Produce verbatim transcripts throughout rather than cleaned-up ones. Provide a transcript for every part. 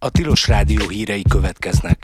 A Tilos Rádió hírei következnek.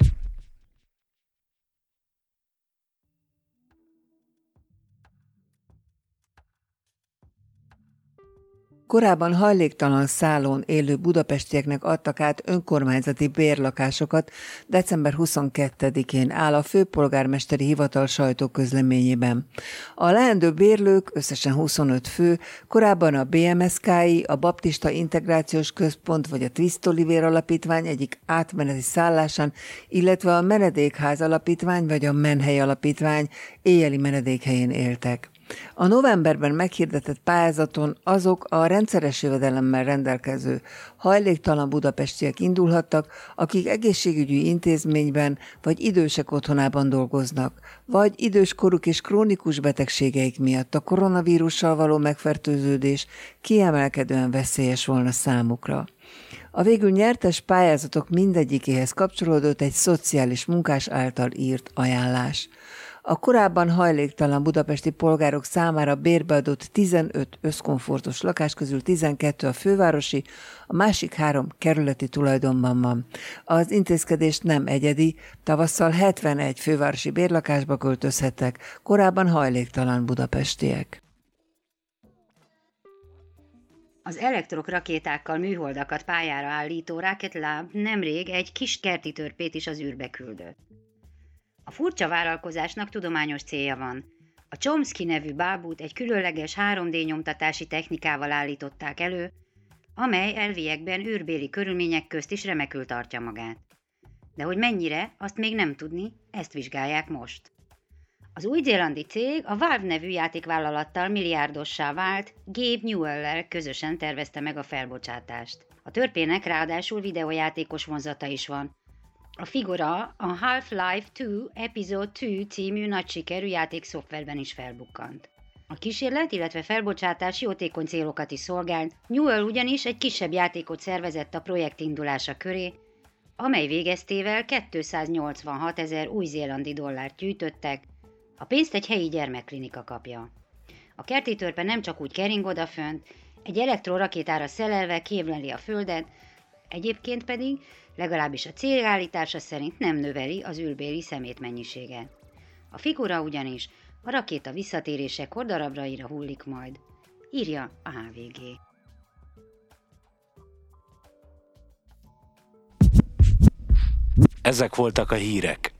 Korábban hajléktalan szállón élő budapestieknek adtak át önkormányzati bérlakásokat, december huszonkettedikén áll a főpolgármesteri hivatal sajtóközleményében. A leendő bérlők, összesen huszonöt fő, korábban a bé em es ká i, a Baptista Integrációs Központ vagy a Twist Olivér Alapítvány egyik átmeneti szállásán, illetve a Menedékház Alapítvány vagy a Menhely Alapítvány éjjeli menedékhelyén éltek. A novemberben meghirdetett pályázaton azok a rendszeres jövedelemmel rendelkező hajléktalan budapestiek indulhattak, akik egészségügyi intézményben vagy idősek otthonában dolgoznak, vagy időskoruk és krónikus betegségeik miatt a koronavírussal való megfertőződés kiemelkedően veszélyes volna számukra. A végül nyertes pályázatok mindegyikéhez kapcsolódott egy szociális munkás által írt ajánlás. A korábban hajléktalan budapesti polgárok számára bérbeadott tizenöt összkomfortos lakás közül tizenkettő a fővárosi, a másik három kerületi tulajdonban van. Az intézkedés nem egyedi, tavasszal hetvenegy fővárosi bérlakásba költözhettek, korábban hajléktalan budapestiek. Az elektrokrakétákkal műholdakat pályára állító Rocket Lab nemrég egy kis kerti törpét is az űrbe küldött. A furcsa vállalkozásnak tudományos célja van. A Chomsky nevű bábút egy különleges három dé nyomtatási technikával állították elő, amely elviekben űrbéli körülmények közt is remekül tartja magát. De hogy mennyire, azt még nem tudni, ezt vizsgálják most. Az új-zélandi cég a Valve nevű játékvállalattal milliárdossá vált Gabe Newell-lel közösen tervezte meg a felbocsátást. A törpének ráadásul videójátékos vonzata is van. A figura a Half-Life kettő Episode kettő című nagy sikerű játékszoftverben is felbukkant. A kísérlet, illetve felbocsátás jótékony célokat is szolgált, Newell ugyanis egy kisebb játékot szervezett a projekt indulása köré, amely végeztével kétszáznyolcvanhat ezer új-zélandi dollárt gyűjtöttek, a pénzt egy helyi gyermekklinika kapja. A kerti törpe nem csak úgy kering odafönt, egy elektrorakétára szelelve kémleli a földet, egyébként pedig, legalábbis a célállítása szerint nem növeli az űrbéli szemét mennyisége. A figura ugyanis a rakéta visszatérésekor darabraira hullik majd, írja a há vé gé. Ezek voltak a hírek.